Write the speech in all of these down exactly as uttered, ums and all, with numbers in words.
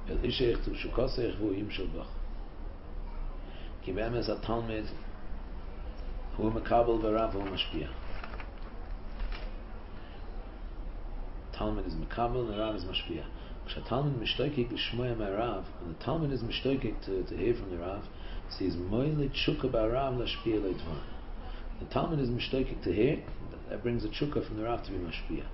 El Ishech to Shukosech Vu Yimshel Bach. Ki be'emes ha-Talmid Hu Mekabel v'Rav Hu Mashpia. Talmid is Mekabel and the Rav is Mashpia. Talmid mishtoikik l'shmoya ma'Rav, and the Talmid is mishtoikik to, to hear from the Rav, says moile tshuka ba'Rav lashpia le'dvar. The Talmid is mishtoikik to hear, that brings a tshuka from the Rav to be mashpia.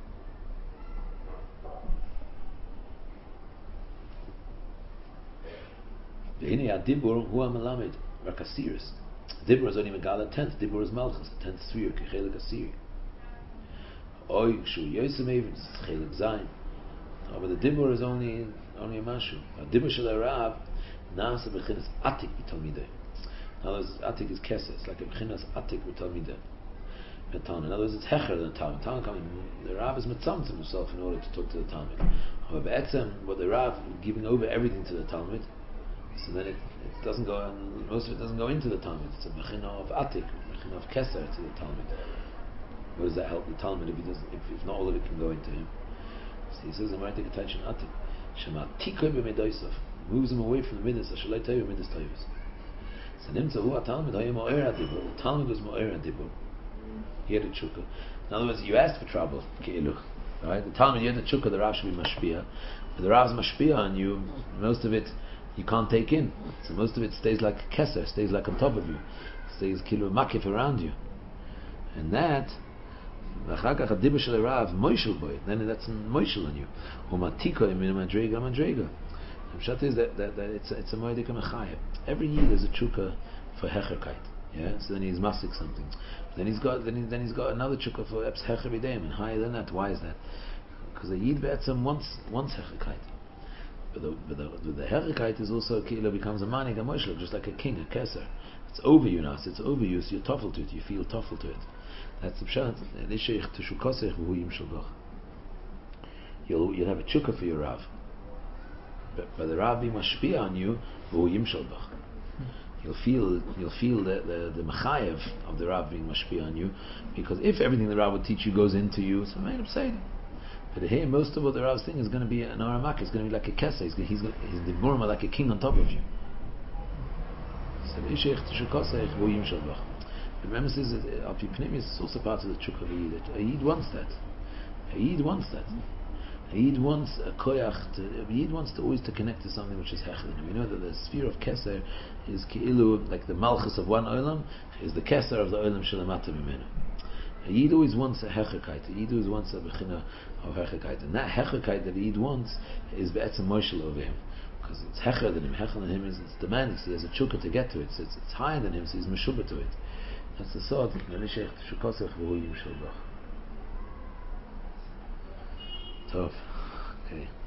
V'hine adibur hu ha'melamed rakasiris. Dibur is only megala tenth. Dibur is malchus, the tenth sphere, kechelik asiri. Oy kshu yosem even chelik zayin. Oh, but the dibur is only only a mashu. A dibur shel Rav nasa b'chinas atik b'talmidei. In other words, atik is keser. It's like a b'chinas atik b'talmidei. In other words, it's hecher than the Talmud. Talmud the Rav is mitzamtzim himself in order to talk to the Talmud. However, etzem, what the Rav giving over everything to the Talmud, so then it, it doesn't go. And most of it doesn't go into the Talmud. It's a b'china of atik, b'china of keser to the Talmud. Where does that help the Talmud if he doesn't? If, if not all of it can go into him? So he says, "I'm going to take attention atik." Shema tikoy b'meidosav moves him away from the midas. Ashalei toiv midas toivus. So nimtza hu Talmud hayim mo'er adibur. Talmud was mo'er adibur. He had a tshuka. In other words, you asked for trouble, ke'iluch. Right? The Talmud, you had a tshuka. The Rav should be mashpia. But the Rav's mashpia on you. Most of it you can't take in. So most of it stays like a keser, stays like on top of you, stays kilo makif around you, and that. Then that's moishel on you. Umatiko in madrega madrega. The pshat is that, that, that it's it's a moedik mechayev. Every year there's a tshuka for hecherkeit. Yeah, so then he's masik something. Then he's got then, he, then he's got another tshuka for eps hecher b'deim, and higher than that. Why is that? Because the yid be'etzem wants wants hecherkeit. But the but the, the, the hecherkeit is also kilo becomes a manik a moishel, just like a king, a keser. It's over you now. So it's over you. So you're toffel to it. You feel toffel to it. That's the pshat. You'll you'll have a tshuka for your Rav, but, but the Rav be mashpia on you. You'll feel you'll feel the the, the mechayev of the Rav being mashpia on you, because if everything the Rav would teach you goes into you, so made him say. But here, most of what the Rav's thing is going to be an aramak. It's going to be like a kesa. He's he's he's the burma like a king on top of you. So the Rebbe says that Alpi Pnimi is also part of the Chuk of a Yid. A Yid wants that. A Yid wants that. A Yid wants a koyach. To, a Yid wants to always to connect to something which is hechel. We know that the sphere of Keser is ki'ilu, like the malchus of one olam, is the Keser of the olam shalamata mimenu. A Yid always wants a hecherkeit. A Yid always wants a bechina of hecherkeit. And that hecherkeit that a Yid wants is be'etzem moshel over him. Because it's hecher than him. Hecher than him is it's demanding. So he has a chukka to get to it. So it's, it's higher than him, so he's meshubah to it. That's the sort of Melishech Shukosech V'hu Yimshel Bach. Tov. Okay.